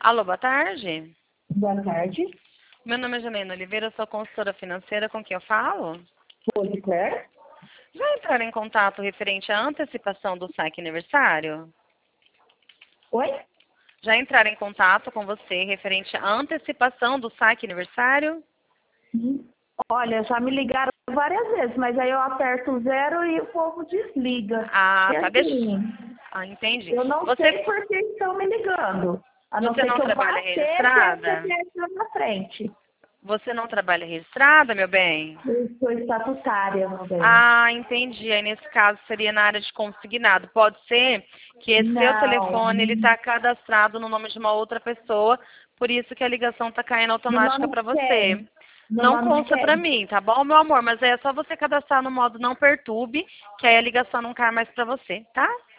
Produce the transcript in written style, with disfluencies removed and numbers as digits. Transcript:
Alô, boa tarde. Boa tarde. Meu nome é Janaína Oliveira, sou consultora financeira, com quem eu falo? Rose Claire. Já entraram em contato referente à antecipação do saque aniversário? Oi? Já entraram em contato com você referente à antecipação do saque aniversário? Olha, já me ligaram várias vezes, mas aí eu aperto o 0 e o povo desliga. Ah, E tá. assim, Entendi. eu não sei Você, por que estão me ligando. A não você ser não que eu trabalha vá ter registrada? CPF lá na frente. Você não trabalha registrada, meu bem? Eu sou estatutária, meu bem. Ah, entendi. Aí nesse caso seria na área de consignado. Pode ser que esse seu Não. telefone ele está cadastrado no nome de uma outra pessoa, por isso que a ligação está caindo No automática nome para de você. quem? No Não nome de consta para quem? mim, tá bom, meu amor? Mas é só você cadastrar no modo não perturbe, que aí a ligação não cai mais para você, tá?